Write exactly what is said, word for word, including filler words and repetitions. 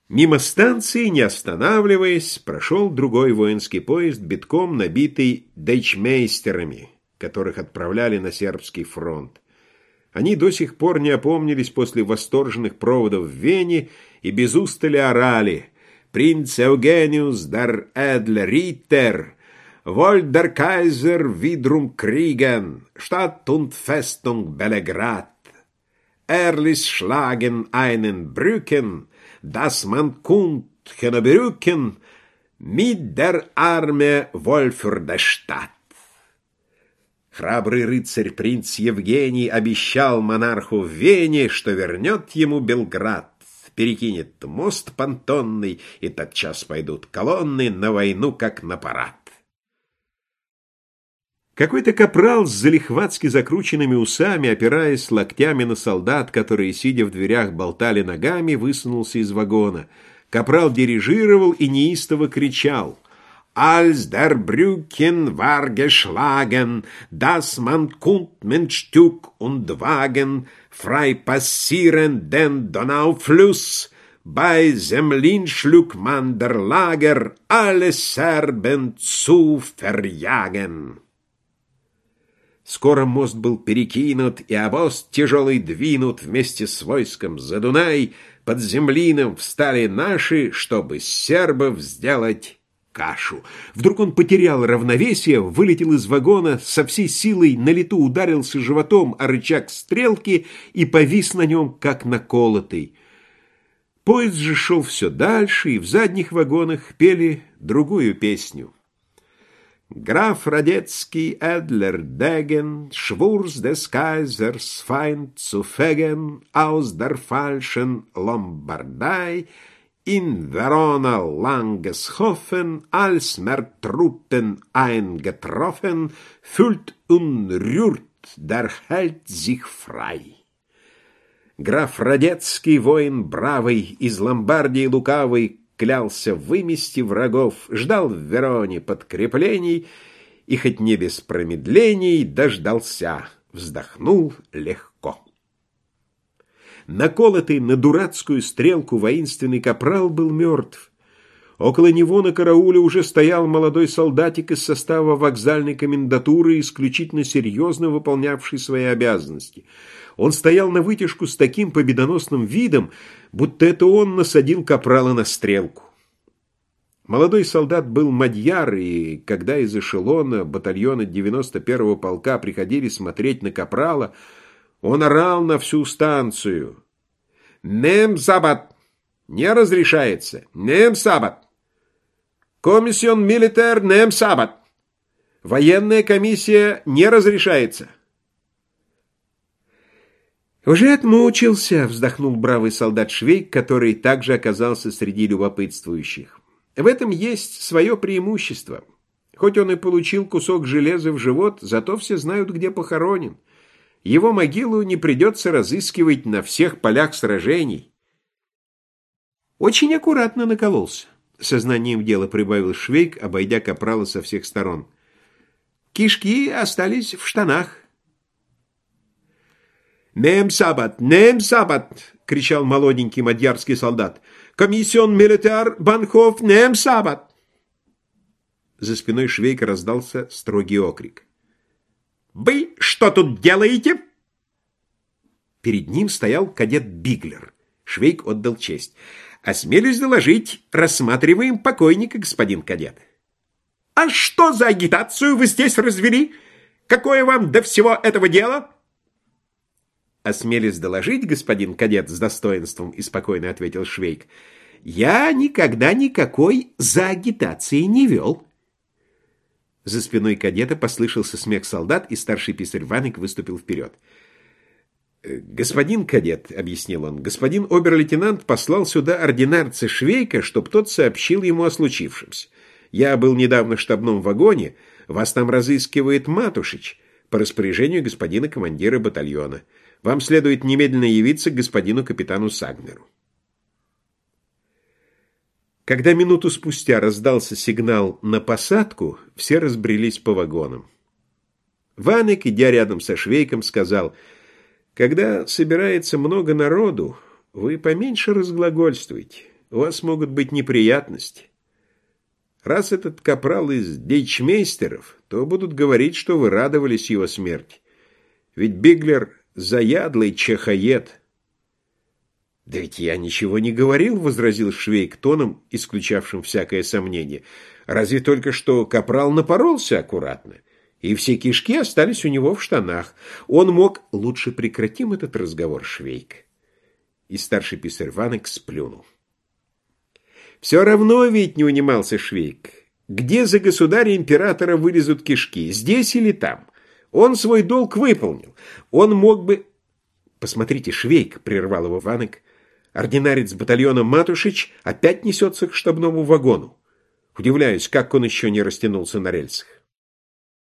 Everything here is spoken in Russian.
Мимо станции, не останавливаясь, прошел другой воинский поезд, битком набитый дейчмейстерами, которых отправляли на сербский фронт. Они до сих пор не опомнились после восторженных проводов в Вене и без устали орали: «Принц Евгениус дер Эдле Риттер, wollt der Kaiser wiederum kriegen, Stadt und Festung Belgrad, Ehrlich schlagen einen Brücken, dass man können berücken, mit der Arme wohl für die Stadt». Храбрый рыцарь принц Евгений обещал монарху в Вене, что вернет ему Белград, перекинет мост понтонный, и тотчас пойдут колонны на войну, как на парад. Какой-то капрал с залихватски закрученными усами, опираясь локтями на солдат, которые, сидя в дверях, болтали ногами, высунулся из вагона. Капрал дирижировал и неистово кричал: «Als der Brücken war geschlagen, dass man konnt mit Stück und Wagen frei passieren den Donaufluss, bei Semlin schlug man der Lager, alle Serben zu verjagen». Скоро мост был перекинут, и обоз тяжелый двинут вместе с войском за Дунай. Под Землином встали наши, чтобы с сербов сделать кашу. Вдруг он потерял равновесие, вылетел из вагона, со всей силой на лету ударился животом о рычаг стрелки и повис на нем, как наколотый. Поезд же шел все дальше, и в задних вагонах пели другую песню. Граф Радецкий Эдлер Дegen schwurs des Kaisers Feind zu fegen aus der falschen Lombardei in Verona Langeshofen, als mehr Truppen eingetroffen, fühlt und rührt der Held sich frei. Граф Радецкий, воин бравый, из Ломбардии лукавый, клялся вымести врагов, ждал в Вероне подкреплений и, хоть не без промедлений, дождался, вздохнул легко. Наколотый на дурацкую стрелку воинственный капрал был мертв. Около него на карауле уже стоял молодой солдатик из состава вокзальной комендатуры, исключительно серьезно выполнявший свои обязанности. Он стоял навытяжку с таким победоносным видом, будто это он насадил капрала на стрелку. Молодой солдат был мадьяр, и когда из эшелона батальона девяносто первого полка приходили смотреть на капрала, он орал на всю станцию: «Нем сабат! Не разрешается! Нем сабат! Комиссион милитер нем сабат! Военная комиссия не разрешается!» «Уже отмучился», — вздохнул бравый солдат Швейк, который также оказался среди любопытствующих. «В этом есть свое преимущество. Хоть он и получил кусок железа в живот, зато все знают, где похоронен. Его могилу не придется разыскивать на всех полях сражений». «Очень аккуратно накололся», — сознанием дела прибавил Швейк, обойдя капрала со всех сторон. «Кишки остались в штанах». «Нем сабат! Нем сабат!» — кричал молоденький мадьярский солдат. «Комиссион милитар Банхоф! Нем сабат!» За спиной Швейка раздался строгий окрик. «Вы что тут делаете?» Перед ним стоял кадет Биглер. Швейк отдал честь. «Осмелюсь доложить, рассматриваем покойника, господин кадет». «А что за агитацию вы здесь развели? Какое вам до всего этого дела?» «Осмелюсь доложить, господин кадет», — с достоинством и спокойно ответил Швейк, «я никогда никакой за агитацией не вел». За спиной кадета послышался смех солдат, и старший писарь Ваник выступил вперед. «Господин кадет», — объяснил он, — «господин обер-лейтенант послал сюда ординарца Швейка, чтоб тот сообщил ему о случившемся. Я был недавно в штабном вагоне, вас там разыскивает Матушич по распоряжению господина командира батальона. Вам следует немедленно явиться к господину капитану Сагнеру». Когда минуту спустя раздался сигнал на посадку, все разбрелись по вагонам. Ваник, идя рядом со Швейком, сказал: «Когда собирается много народу, вы поменьше разглагольствуйте. у вас могут быть неприятности. Раз этот капрал из дейчмейстеров, то будут говорить, что вы радовались его смерти. Ведь Биглер — заядлый чехоед». «Да ведь я ничего не говорил», — возразил Швейк тоном, исключавшим всякое сомнение. «Разве только что капрал напоролся аккуратно, и все кишки остались у него в штанах. Он мог...» «Лучше прекратим этот разговор, Швейк». И старший писарь Ванек сплюнул. «Все равно ведь не унимался Швейк. Где за государя-императора вылезут кишки, здесь или там? Он свой долг выполнил. Он мог бы...» «Посмотрите, Швейк», — прервал его Ванек, — «ординарец батальона Матушич опять несется к штабному вагону. Удивляюсь, как он еще не растянулся на рельсах».